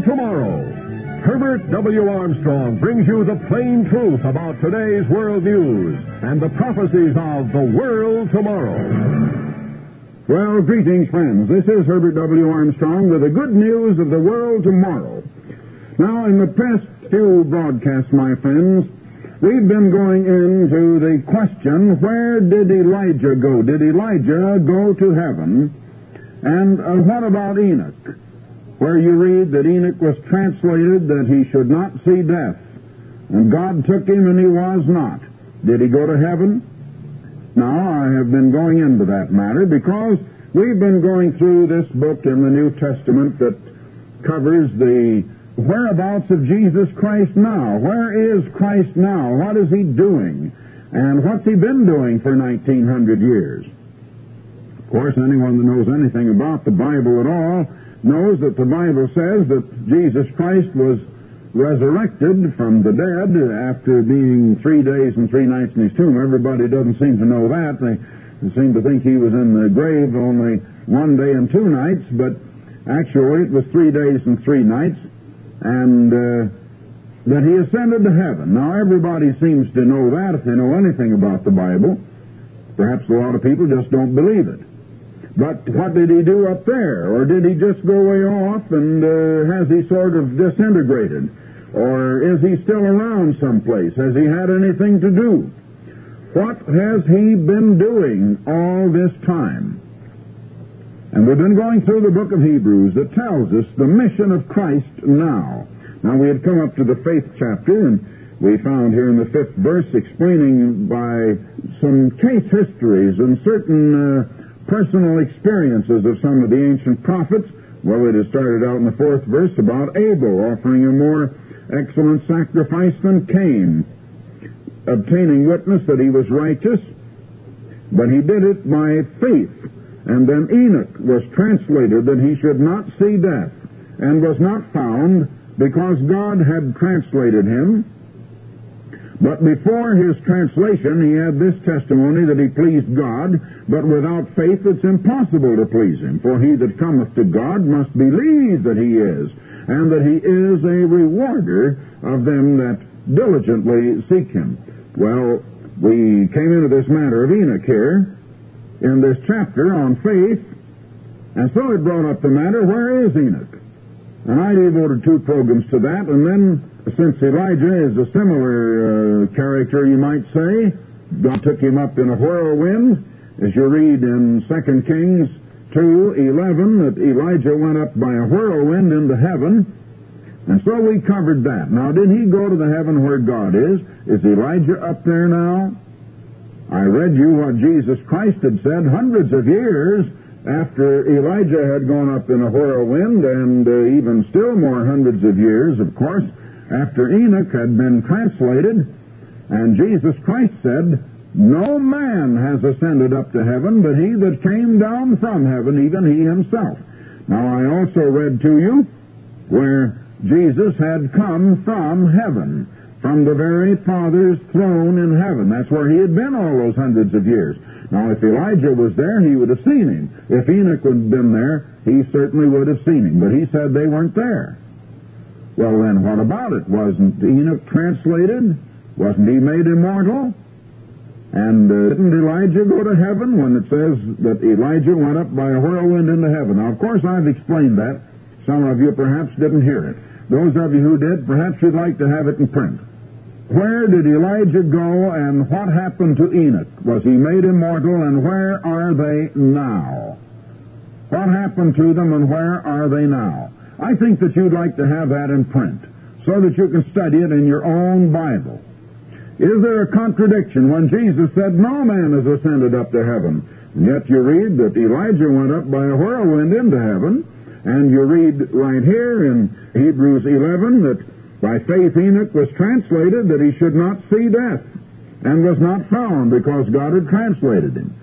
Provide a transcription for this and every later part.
tomorrow. Herbert W. Armstrong brings you the plain truth about today's world news and the prophecies of the world tomorrow. Well, greetings, friends. This is Herbert W. Armstrong with the good news of the world tomorrow. Now, in the past few broadcasts, my friends, we've been going into the question, where did Elijah go? Did Elijah go to heaven? And what about Enoch? Where you read that Enoch was translated that he should not see death. And God took him and he was not. Did he go to heaven? Now, I have been going into that matter because we've been going through this book in the New Testament that covers the whereabouts of Jesus Christ now. Where is Christ now? What is he doing? And what's he been doing for 1900 years? Of course, anyone that knows anything about the Bible at all knows that the Bible says that Jesus Christ was resurrected from the dead after being 3 days and 3 nights in his tomb. Everybody doesn't seem to know that. They seem to think he was in the grave only 1 day and 2 nights, but actually it was 3 days and 3 nights, and that he ascended to heaven. Now, everybody seems to know that if they know anything about the Bible. Perhaps a lot of people just don't believe it. But what did he do up there? Or did he just go way off and has he sort of disintegrated? Or is he still around someplace? Has he had anything to do? What has he been doing all this time? And we've been going through the book of Hebrews that tells us the mission of Christ now. Now, we had come up to the faith chapter, and we found here in the 5th verse explaining by some case histories and certain personal experiences of some of the ancient prophets. Well, it has started out in the 4th verse about Abel offering a more excellent sacrifice than Cain, obtaining witness that he was righteous, but he did it by faith. And then Enoch was translated that he should not see death, and was not found because God had translated him. But before his translation, he had this testimony that he pleased God, but without faith it's impossible to please him. For he that cometh to God must believe that he is, and that he is a rewarder of them that diligently seek him. Well, we came into this matter of Enoch here, in this chapter on faith, and so it brought up the matter, where is Enoch? And I devoted 2 programs to that, and then since Elijah is a similar character, you might say, God took him up in a whirlwind, as you read in 2 Kings 2:11, that Elijah went up by a whirlwind into heaven, and so we covered that. Now, did he go to the heaven where God is? Is Elijah up there now? I read you what Jesus Christ had said hundreds of years after Elijah had gone up in a whirlwind, and even still more hundreds of years, of course, after Enoch had been translated, and Jesus Christ said, no man has ascended up to heaven, but he that came down from heaven, even he himself. Now, I also read to you where Jesus had come from heaven, from the very Father's throne in heaven. That's where he had been all those hundreds of years. Now, if Elijah was there, he would have seen him. If Enoch had been there, he certainly would have seen him. But he said they weren't there. Well, then, what about it? Wasn't Enoch translated? Wasn't he made immortal? And didn't Elijah go to heaven when it says that Elijah went up by a whirlwind into heaven? Now, of course, I've explained that. Some of you perhaps didn't hear it. Those of you who did, perhaps you'd like to have it in print. Where did Elijah go, and what happened to Enoch? Was he made immortal, and where are they now? What happened to them, and where are they now? I think that you'd like to have that in print, so that you can study it in your own Bible. Is there a contradiction when Jesus said, no man has ascended up to heaven? And yet you read that Elijah went up by a whirlwind into heaven, and you read right here in Hebrews 11 that by faith Enoch was translated that he should not see death, and was not found because God had translated him.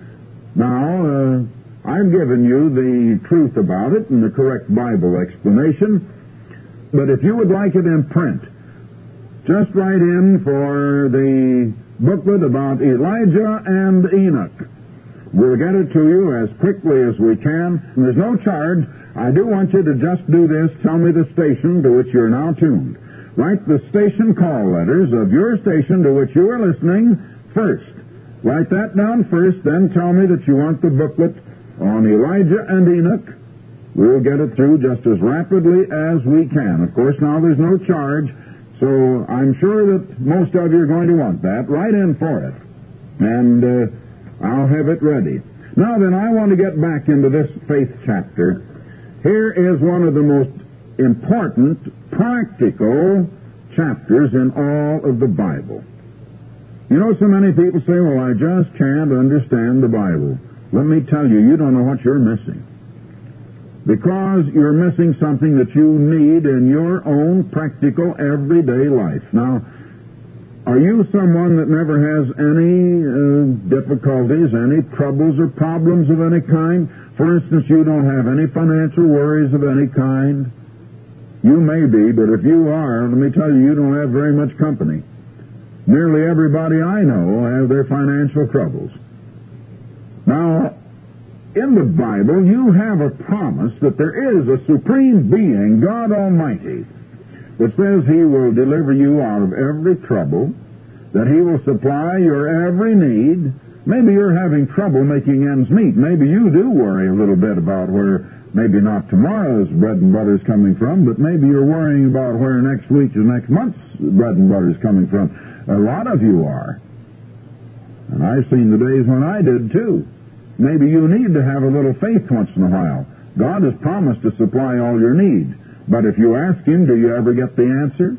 Now, I've given you the truth about it and the correct Bible explanation, but if you would like it in print, just write in for the booklet about Elijah and Enoch. We'll get it to you as quickly as we can. And there's no charge. I do want you to just do this. Tell me the station to which you're now tuned. Write the station call letters of your station to which you are listening first. Write that down first, then tell me that you want the booklet on Elijah and Enoch. We'll get it through just as rapidly as we can. Of course, now there's no charge, so I'm sure that most of you are going to want that. Write in for it, and I'll have it ready. Now then, I want to get back into this faith chapter. Here is one of the most important, practical chapters in all of the Bible. You know, so many people say, well, I just can't understand the Bible. Let me tell you, you don't know what you're missing. Because you're missing something that you need in your own practical, everyday life. Now, are you someone that never has any difficulties, any troubles or problems of any kind? For instance, you don't have any financial worries of any kind? You may be, but if you are, let me tell you, you don't have very much company. Nearly everybody I know have their financial troubles. Now, in the Bible, you have a promise that there is a supreme being, God Almighty, that says He will deliver you out of every trouble, that He will supply your every need. Maybe you're having trouble making ends meet. Maybe you do worry a little bit about where maybe not tomorrow's bread and butter is coming from, but maybe you're worrying about where next week's or next month's bread and butter is coming from. A lot of you are. And I've seen the days when I did too. Maybe you need to have a little faith once in a while. God has promised to supply all your needs. But if you ask Him, do you ever get the answer?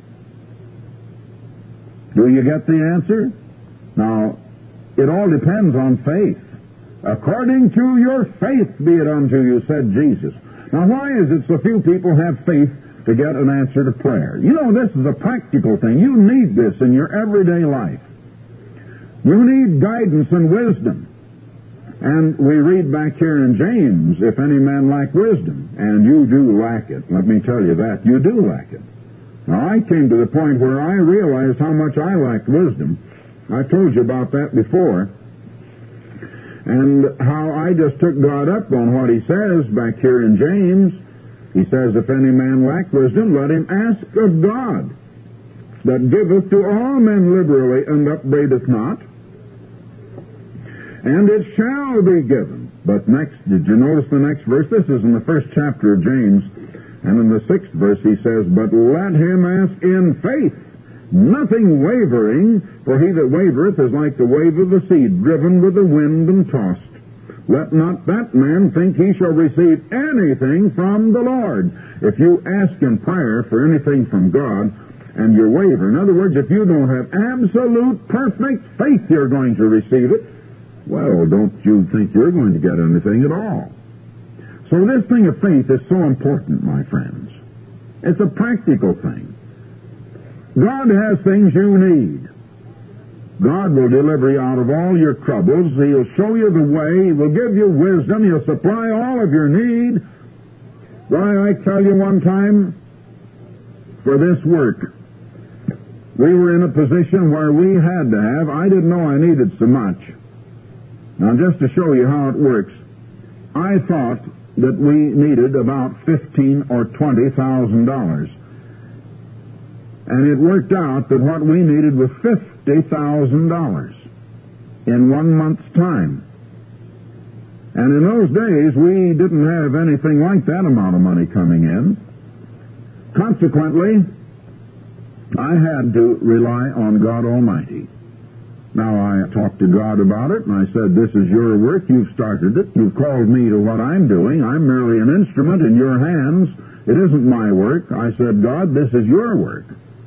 Do you get the answer? Now, it all depends on faith. According to your faith be it unto you, said Jesus. Now, why is it so few people have faith to get an answer to prayer? You know, this is a practical thing. You need this in your everyday life. You need guidance and wisdom. And we read back here in James, if any man lack wisdom, and you do lack it. Let me tell you that. You do lack it. Now, I came to the point where I realized how much I lacked wisdom. I told you about that before. And how I just took God up on what He says back here in James. He says, if any man lack wisdom, let him ask of God, that giveth to all men liberally, and upbraideth not. And it shall be given. But next, did you notice the next verse? This is in the first chapter of James. And in the 6th verse he says, but let him ask in faith, nothing wavering, for he that wavereth is like the wave of the sea, driven with the wind and tossed. Let not that man think he shall receive anything from the Lord. If you ask in prayer for anything from God, and you waver, in other words, if you don't have absolute, perfect faith you're going to receive it, well, don't you think you're going to get anything at all. So this thing of faith is so important, my friends. It's a practical thing. God has things you need. God will deliver you out of all your troubles. He'll show you the way. He will give you wisdom. He'll supply all of your need. Why, I tell you one time, for this work, we were in a position where we had to have, I didn't know I needed so much. Now, just to show you how it works, I thought that we needed about $15,000 or $20,000. And it worked out that what we needed was $50,000 in 1 month's time. And in those days, we didn't have anything like that amount of money coming in. Consequently, I had to rely on God Almighty. Now, I talked to God about it, and I said, this is your work. You've started it. You've called me to what I'm doing. I'm merely an instrument in your hands. It isn't my work. I said, God, this is your work.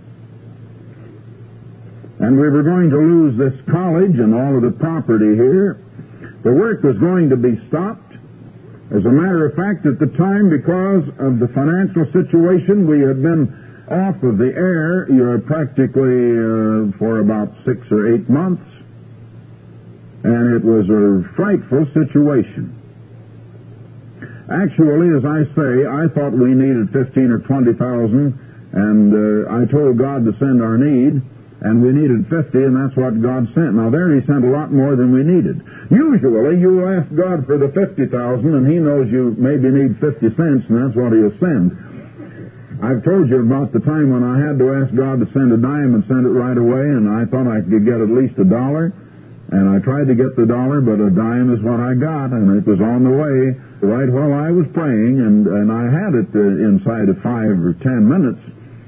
And we were going to lose this college and all of the property here. The work was going to be stopped. As a matter of fact, at the time, because of the financial situation, we had been off of the air practically for about 6 or 8 months. And it was a frightful situation. Actually, as I say, I thought we needed $15,000 or $20,000, and I told God to send our need. and we needed 50, and that's what God sent. Now there He sent a lot more than we needed. Usually you ask God for the 50,000, and He knows you maybe need 50 cents, and that's what He'll send. I've told you about the time when I had to ask God to send a dime and send it right away, and I thought I could get at least $1, and I tried to get the $1, but a dime is what I got, and it was on the way right while I was praying, and I had it inside of 5 or 10 minutes.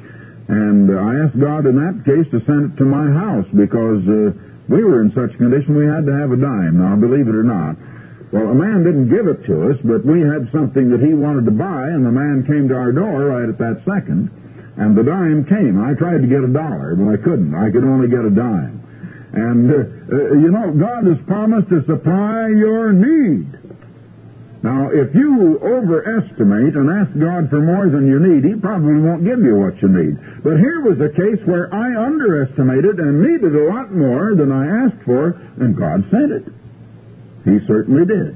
And I asked God in that case to send it to my house because we were in such condition we had to have a dime. Now, believe it or not, well, a man didn't give it to us, but we had something that he wanted to buy, and the man came to our door right at that second, and the dime came. I tried to get $1, but I couldn't. I could only get a dime. And, God has promised to supply your need. Now, if you overestimate and ask God for more than you need, He probably won't give you what you need. But here was a case where I underestimated and needed a lot more than I asked for, and God sent it. He certainly did.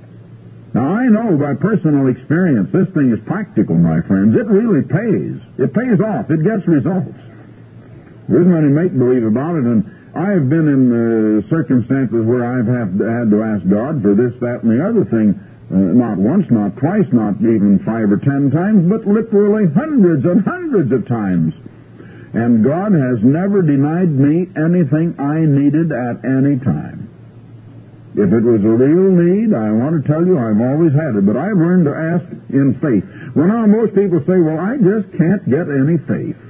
Now, I know by personal experience this thing is practical, my friends. It really pays. It pays off. It gets results. There isn't any make-believe about it, and I have been in circumstances where I've had to ask God for this, that, and the other thing. Not once, not twice, not even 5 or 10 times, but literally hundreds and hundreds of times. And God has never denied me anything I needed at any time. If it was a real need, I want to tell you I've always had it, but I've learned to ask in faith. Well, now most people say, well, I just can't get any faith.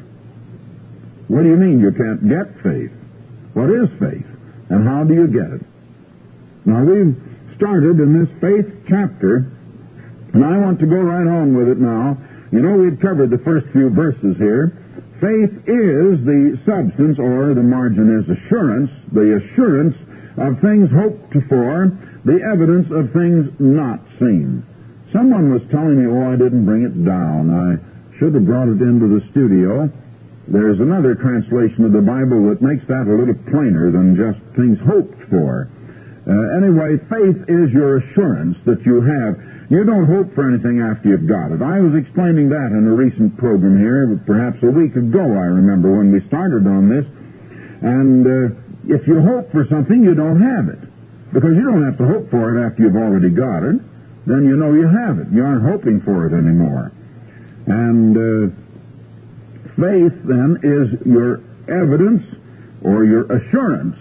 What do you mean you can't get faith? What is faith? And how do you get it? Now, we've started in this faith chapter, and I want to go right on with it now. You know, we've covered the first few verses here. Faith is the substance, or the margin is assurance, the assurance of things hoped for, the evidence of things not seen. Someone was telling me, I didn't bring it down. I should have brought it into the studio. There's another translation of the Bible that makes that a little plainer than just things hoped for. Anyway, faith is your assurance that you have. You don't hope for anything after you've got it. I was explaining that in a recent program here, perhaps a week ago, I remember, when we started on this. And if you hope for something, you don't have it. Because you don't have to hope for it after you've already got it. Then you know you have it. You aren't hoping for it anymore. And faith, then, is your evidence or your assurance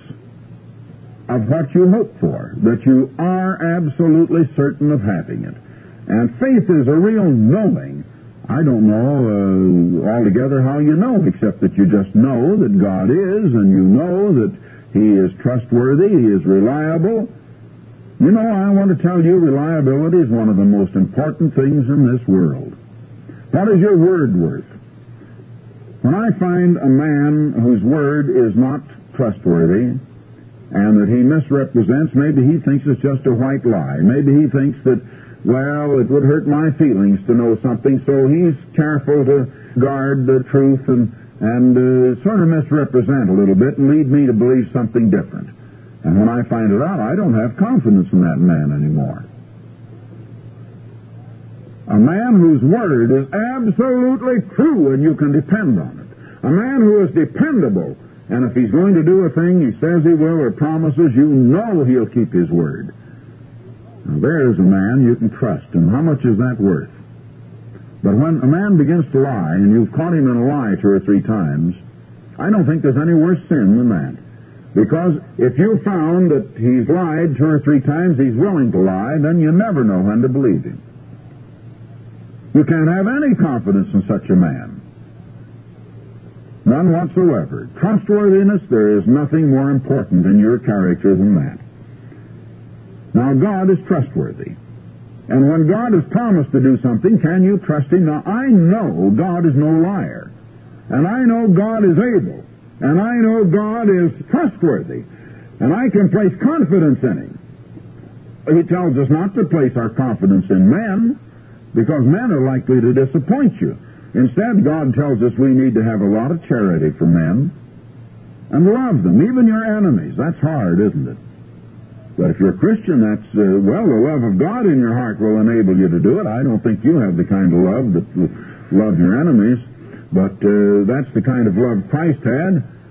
of what you hope for, that you are absolutely certain of having it. And faith is a real knowing. I don't know altogether how you know, except that you just know that God is, and you know that He is trustworthy, He is reliable. You know, I want to tell you, reliability is one of the most important things in this world. What is your word worth? When I find a man whose word is not trustworthy, and that he misrepresents, maybe he thinks it's just a white lie. Maybe he thinks that, it would hurt my feelings to know something, so he's careful to guard the truth and sort of misrepresent a little bit and lead me to believe something different. And when I find it out, I don't have confidence in that man anymore. A man whose word is absolutely true and you can depend on it. A man who is dependable. And if he's going to do a thing he says he will or promises, you know he'll keep his word. Now there's a man you can trust. And how much is that worth? But when a man begins to lie, and you've caught him in a lie 2 or 3 times, I don't think there's any worse sin than that. Because if you found that he's lied 2 or 3 times, he's willing to lie, then you never know when to believe him. You can't have any confidence in such a man. None whatsoever. Trustworthiness, there is nothing more important in your character than that. Now, God is trustworthy. And when God has promised to do something, can you trust Him? Now, I know God is no liar. And I know God is able. And I know God is trustworthy. And I can place confidence in Him. He tells us not to place our confidence in men, because men are likely to disappoint you. Instead, God tells us we need to have a lot of charity for men and love them, even your enemies. That's hard, isn't it? But if you're a Christian, that's, the love of God in your heart will enable you to do it. I don't think you have the kind of love that will love your enemies, but that's the kind of love Christ had.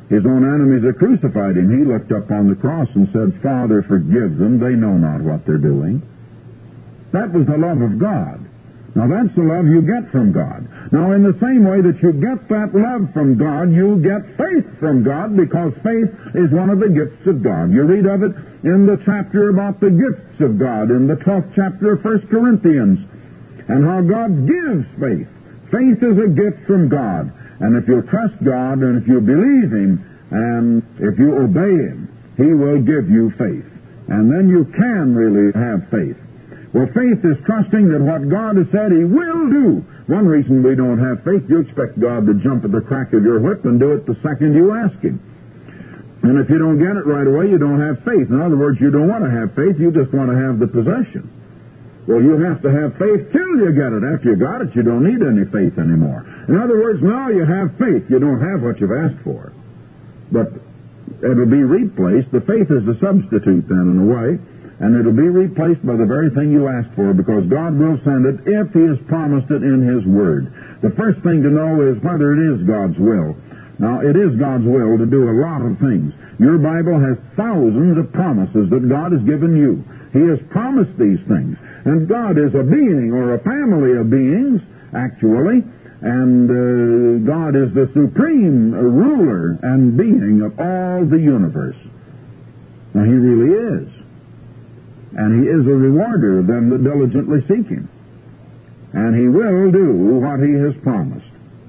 his own enemies that crucified him, he looked up on the cross and said, Father, forgive them. They know not what they're doing. That was the love of God. Now, that's the love you get from God. Now, in the same way that you get that love from God, you get faith from God, because faith is one of the gifts of God. You read of it in the chapter about the gifts of God, in the 12th chapter of 1 Corinthians, and how God gives faith. Faith is a gift from God. And if you trust God, and if you believe Him, and if you obey Him, He will give you faith. And then you can really have faith. Well, faith is trusting that what God has said He will do. One reason we don't have faith, you expect God to jump at the crack of your whip and do it the second you ask Him. And if you don't get it right away, you don't have faith. In other words, you don't want to have faith, you just want to have the possession. Well, you have to have faith till you get it. After you got it, you don't need any faith anymore. In other words, now you have faith. You don't have what you've asked for. But it'll be replaced. The faith is the substitute then, in a way. And it'll be replaced by the very thing you asked for, because God will send it if He has promised it in His Word. The first thing to know is whether it is God's will. Now, it is God's will to do a lot of things. Your Bible has thousands of promises that God has given you. He has promised these things. And God is a being, or a family of beings, actually, and God is the supreme ruler and being of all the universe. Now, He really is. And He is a rewarder of them that diligently seek Him. And He will do what He has promised.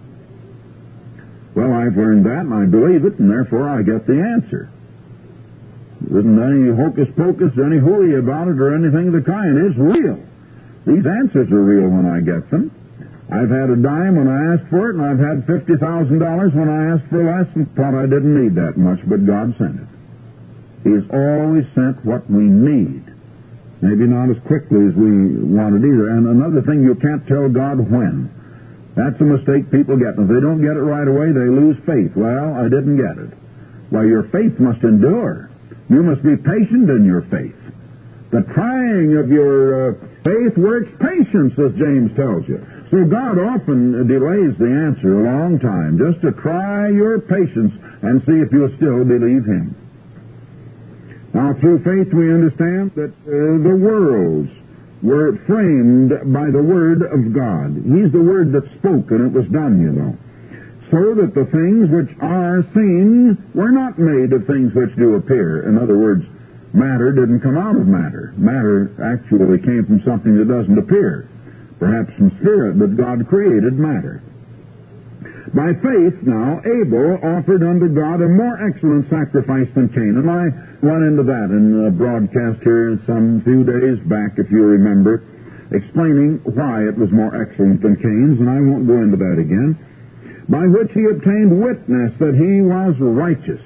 Well, I've learned that, and I believe it, and therefore I get the answer. There isn't any hocus-pocus, any hooey about it, or anything of the kind. It's real. These answers are real when I get them. I've had a dime when I asked for it, and I've had $50,000 when I asked for less and thought I didn't need that much, but God sent it. He has always sent what we need. Maybe not as quickly as we wanted either. And another thing, you can't tell God when. That's a mistake people get. If they don't get it right away, they lose faith. Well, I didn't get it. Well, your faith must endure. You must be patient in your faith. The trying of your faith works patience, as James tells you. So God often delays the answer a long time, just to try your patience and see if you'll still believe Him. Now, through faith we understand that the worlds were framed by the Word of God. He's the Word that spoke, and it was done, you know. So that the things which are seen were not made of things which do appear. In other words, matter didn't come out of matter. Matter actually came from something that doesn't appear. Perhaps from spirit, but God created matter. By faith, now, Abel offered unto God a more excellent sacrifice than Cain. And I went into that in a broadcast here some few days back, if you remember, explaining why it was more excellent than Cain's, and I won't go into that again. By which he obtained witness that he was righteous.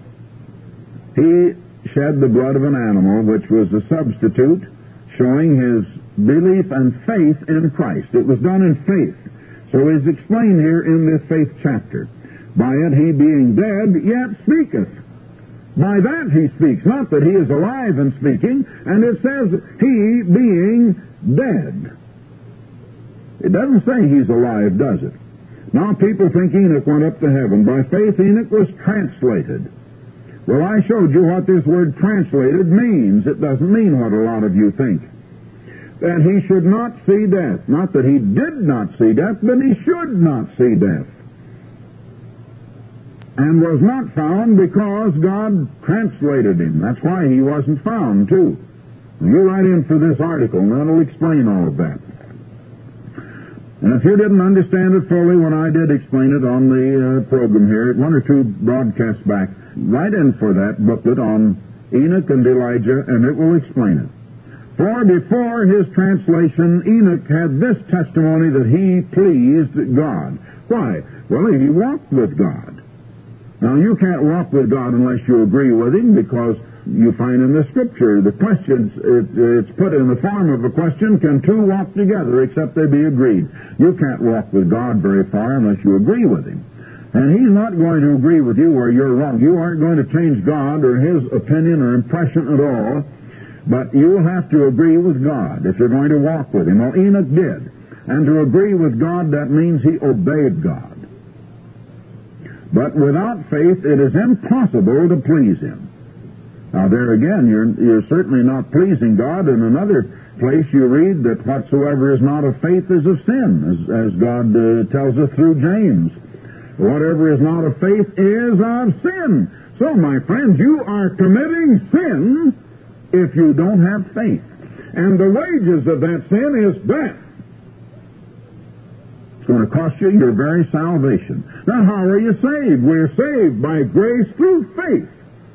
He shed the blood of an animal, which was a substitute, showing his belief and faith in Christ. It was done in faith. So it is explained here in this faith chapter. By it he being dead, yet speaketh. By that he speaks, not that he is alive and speaking, and it says he being dead. It doesn't say he's alive, does it? Now people think Enoch went up to heaven. By faith Enoch was translated. Well, I showed you what this word translated means. It doesn't mean what a lot of you think. That he should not see death. Not that he did not see death, but he should not see death. And was not found because God translated him. That's why he wasn't found, too. You write in for this article, and that'll explain all of that. And if you didn't understand it fully when I did explain it on the program here, one or two broadcasts back, write in for that booklet on Enoch and Elijah, and it will explain it. For before his translation, Enoch had this testimony that he pleased God. Why? Well, he walked with God. Now, you can't walk with God unless you agree with Him, because you find in the Scripture the questions, it's put in the form of a question, can two walk together except they be agreed? You can't walk with God very far unless you agree with Him. And He's not going to agree with you where you're wrong. You aren't going to change God or His opinion or impression at all. But you'll have to agree with God if you're going to walk with Him. Well, Enoch did. And to agree with God, that means he obeyed God. But without faith, it is impossible to please Him. Now there again, you're certainly not pleasing God. In another place you read that whatsoever is not of faith is of sin, as God tells us through James. Whatever is not of faith is of sin. So, my friends, you are committing sin if you don't have faith. And the wages of that sin is death. It's going to cost you your very salvation. Now, how are you saved? We're saved by grace through faith.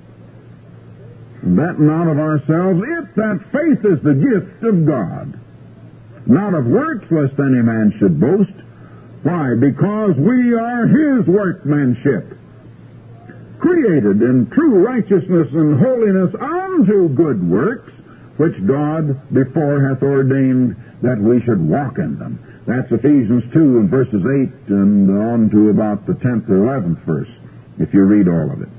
And that not of ourselves, if that faith is the gift of God. Not of works, lest any man should boast. Why? Because we are His workmanship, created in true righteousness and holiness unto good works, which God before hath ordained that we should walk in them. That's Ephesians 2 and verses 8 and on to about the 10th or 11th verse, if you read all of it.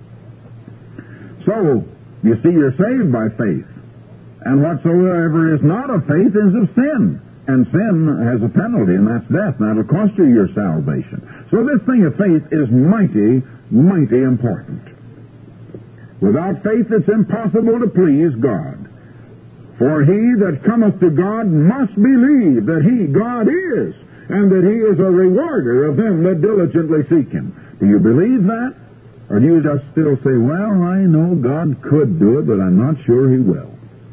So, you see, you're saved by faith. And whatsoever is not of faith is of sin. And sin has a penalty, and that's death. And that'll cost you your salvation. So this thing of faith is mighty, mighty important. Without faith it's impossible to please God. For he that cometh to God must believe that He, God, is, and that He is a rewarder of them that diligently seek Him. Do you believe that? Or do you just still say, well, I know God could do it, but I'm not sure He will?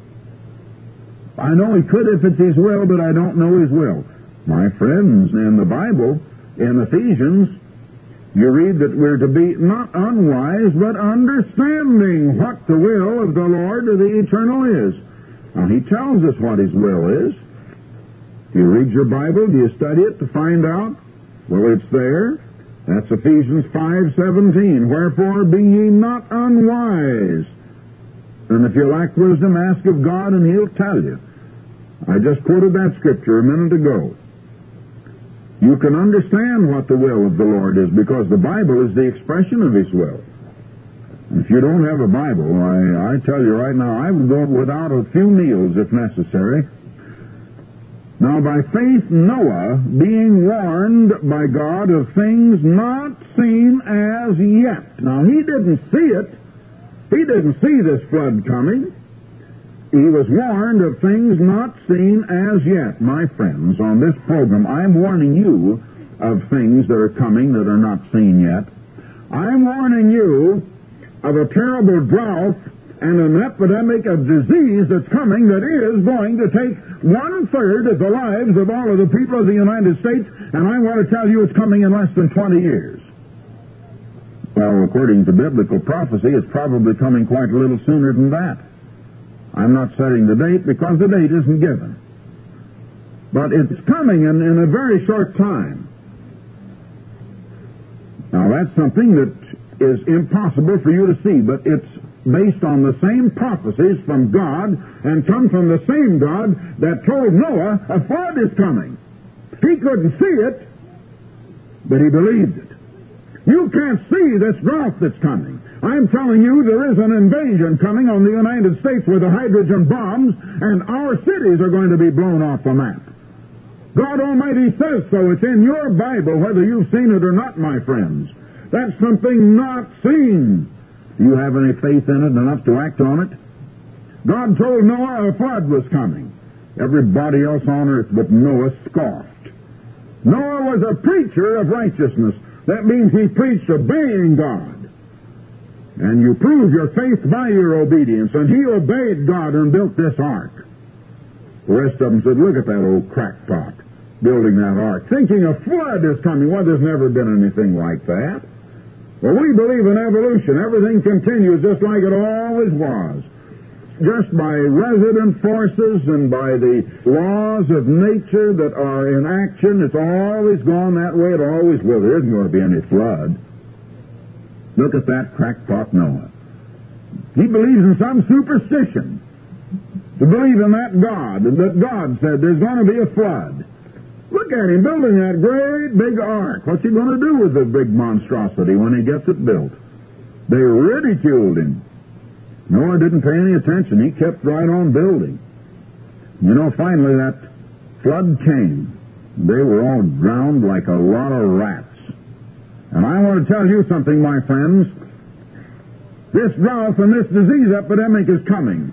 I know He could if it's His will, but I don't know His will. My friends, in the Bible, in Ephesians, you read that we're to be not unwise, but understanding what the will of the Lord of the eternal is. Now, He tells us what His will is. Do you read your Bible? Do you study it to find out? Well, it's there. That's Ephesians 5:17. Wherefore be ye not unwise. And if you lack wisdom, ask of God, and He'll tell you. I just quoted that scripture a minute ago. You can understand what the will of the Lord is, because the Bible is the expression of His will. If you don't have a Bible, I tell you right now, I would go without a few meals if necessary. Now, by faith, Noah, being warned by God of things not seen as yet. Now, he didn't see it. He didn't see this flood coming. He was warned of things not seen as yet. My friends, on this program, I'm warning you of things that are coming that are not seen yet. I'm warning you of a terrible drought and an epidemic of disease that's coming that is going to take 1/3 of the lives of all of the people of the United States, and I want to tell you it's coming in less than 20 years. Well, according to biblical prophecy, it's probably coming quite a little sooner than that. I'm not setting the date because the date isn't given. But it's coming in a very short time. Now, that's something that is impossible for you to see, but it's based on the same prophecies from God and come from the same God that told Noah a flood is coming. He couldn't see it, but he believed it. You can't see this drought that's coming. I'm telling you there is an invasion coming on the United States with the hydrogen bombs, and our cities are going to be blown off the map. God Almighty says so. It's in your Bible, whether you've seen it or not, my friends. That's something not seen. Do you have any faith in it enough to act on it? God told Noah a flood was coming. Everybody else on earth but Noah scoffed. Noah was a preacher of righteousness. That means he preached obeying God. And you prove your faith by your obedience. And he obeyed God and built this ark. The rest of them said, look at that old crackpot building that ark, thinking a flood is coming. Well, there's never been anything like that. Well, we believe in evolution. Everything continues just like it always was. Just by resident forces and by the laws of nature that are in action, it's always gone that way. It always will. There isn't going to be any flood. Look at that crackpot Noah. He believes in some superstition. To believe in that God said there's going to be a flood. Look at him building that great big ark. What's he going to do with the big monstrosity when he gets it built? They ridiculed him. Noah didn't pay any attention. He kept right on building. You know, finally that flood came. They were all drowned like a lot of rats. And I want to tell you something, my friends. This drought and this disease epidemic is coming.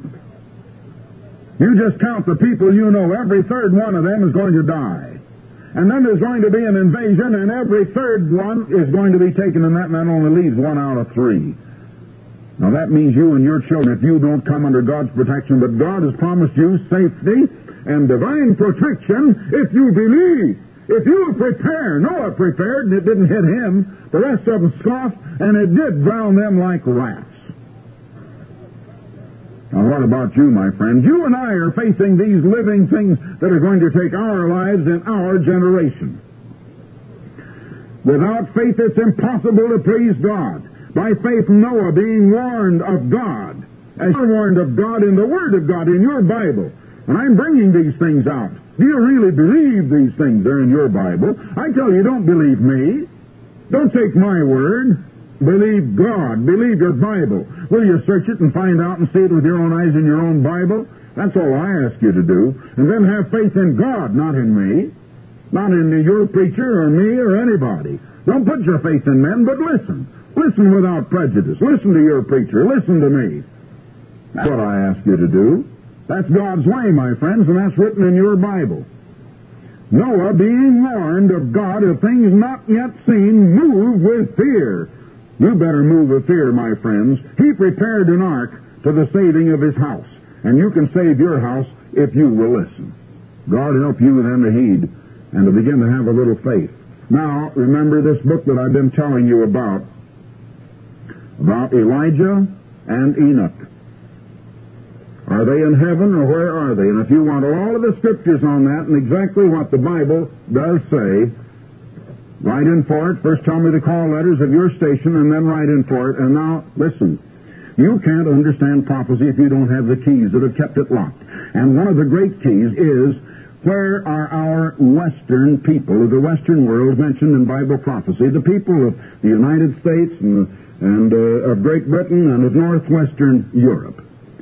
You just count the people you know, every third one of them is going to die. And then there's going to be an invasion, and every third one is going to be taken, and that only leaves 1 out of 3. Now that means you and your children, if you don't come under God's protection, but God has promised you safety and divine protection if you believe. If you prepare. Noah prepared, and it didn't hit him. The rest of them scoffed, and it did drown them like rats. Now, what about you, my friends? You and I are facing these living things that are going to take our lives in our generation. Without faith, it's impossible to please God. By faith, Noah, being warned of God, as you're warned of God in the Word of God, in your Bible. And I'm bringing these things out. Do you really believe these things? They're in your Bible. I tell you, don't believe me. Don't take my word. Believe God. Believe your Bible. Will you search it and find out and see it with your own eyes in your own Bible? That's all I ask you to do. And then have faith in God, not in me. Not in your preacher or me or anybody. Don't put your faith in men, but listen. Listen without prejudice. Listen to your preacher. Listen to me. That's what I ask you to do. That's God's way, my friends, and that's written in your Bible. Noah, being warned of God of things not yet seen, moved with fear. You better move with fear, my friends. He prepared an ark to the saving of his house. And you can save your house if you will listen. God help you then to heed and to begin to have a little faith. Now, remember this book that I've been telling you about Elijah and Enoch. Are they in heaven or where are they? And if you want all of the scriptures on that and exactly what the Bible does say, write in for it. First tell me the call letters of your station and then write in for it. And now, listen, you can't understand prophecy if you don't have the keys that have kept it locked. And one of the great keys is, where are our Western people of the Western world mentioned in Bible prophecy? The people of the United States and of Great Britain and of Northwestern Europe.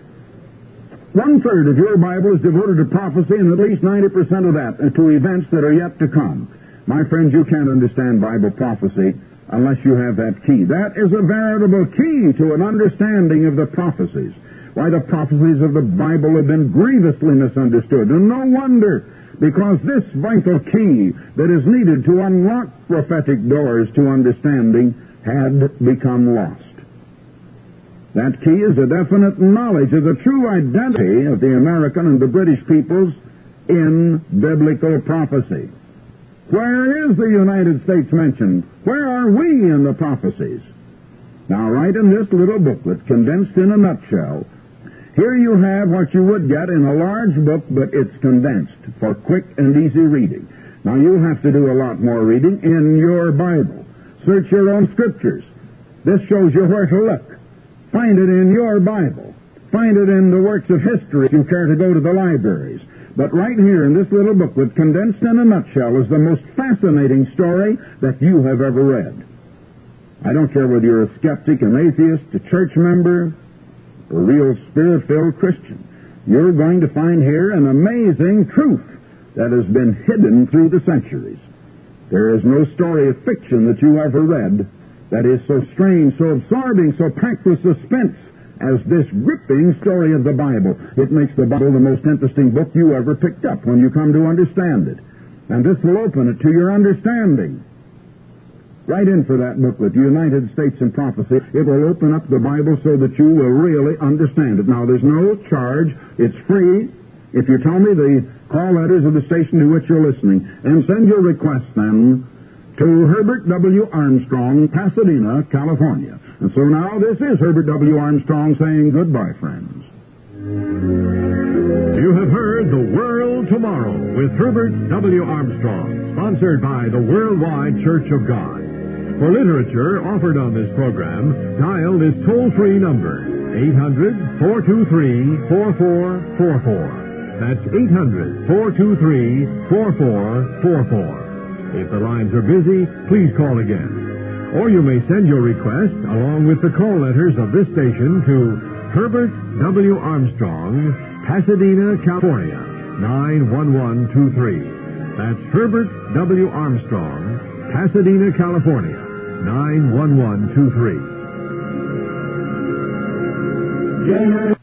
1/3 of your Bible is devoted to prophecy, and at least 90% of that to events that are yet to come. My friends, you can't understand Bible prophecy unless you have that key. That is a veritable key to an understanding of the prophecies. Why, the prophecies of the Bible have been grievously misunderstood, and no wonder, because this vital key that is needed to unlock prophetic doors to understanding had become lost. That key is a definite knowledge of the true identity of the American and the British peoples in biblical prophecy. Where is the United States mentioned? Where are we in the prophecies? Now, right in this little booklet, condensed in a nutshell, here you have what you would get in a large book, but it's condensed for quick and easy reading. Now, you'll have to do a lot more reading in your Bible. Search your own scriptures. This shows you where to look. Find it in your Bible. Find it in the works of history if you care to go to the libraries. But right here in this little booklet, condensed in a nutshell, is the most fascinating story that you have ever read. I don't care whether you're a skeptic, an atheist, a church member, a real spirit-filled Christian. You're going to find here an amazing truth that has been hidden through the centuries. There is no story of fiction that you ever read that is so strange, so absorbing, so packed with suspense as this gripping story of the Bible. It makes the Bible the most interesting book you ever picked up when you come to understand it. And this will open it to your understanding. Write in for that booklet, United States in Prophecy. It will open up the Bible so that you will really understand it. Now, there's no charge. It's free. If you tell me the call letters of the station to which you're listening, and send your request then to Herbert W. Armstrong, Pasadena, California. And so now this is Herbert W. Armstrong saying goodbye, friends. You have heard The World Tomorrow with Herbert W. Armstrong, sponsored by the Worldwide Church of God. For literature offered on this program, dial this toll-free number, 800-423-4444. That's 800-423-4444. If the lines are busy, please call again. Or you may send your request, along with the call letters of this station, to Herbert W. Armstrong, Pasadena, California, 91123. That's Herbert W. Armstrong, Pasadena, California, 91123.